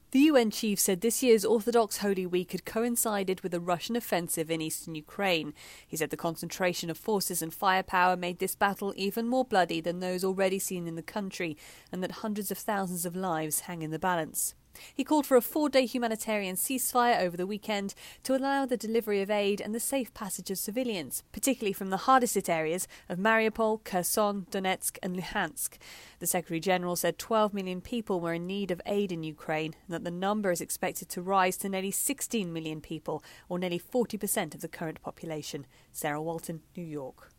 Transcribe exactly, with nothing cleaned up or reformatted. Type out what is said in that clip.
The U N chief said this year's Orthodox Holy Week had coincided with a Russian offensive in eastern Ukraine. He said the concentration of forces and firepower made this battle even more bloody than those already seen in the country, and that hundreds of thousands of lives hang in the balance. He called for a four-day humanitarian ceasefire over the weekend to allow the delivery of aid and the safe passage of civilians, particularly from the hardest-hit areas of Mariupol, Kherson, Donetsk and Luhansk. The Secretary-General said twelve million people were in need of aid in Ukraine and that the number is expected to rise to nearly sixteen million people, or nearly forty percent of the current population. Sarah Walton, New York.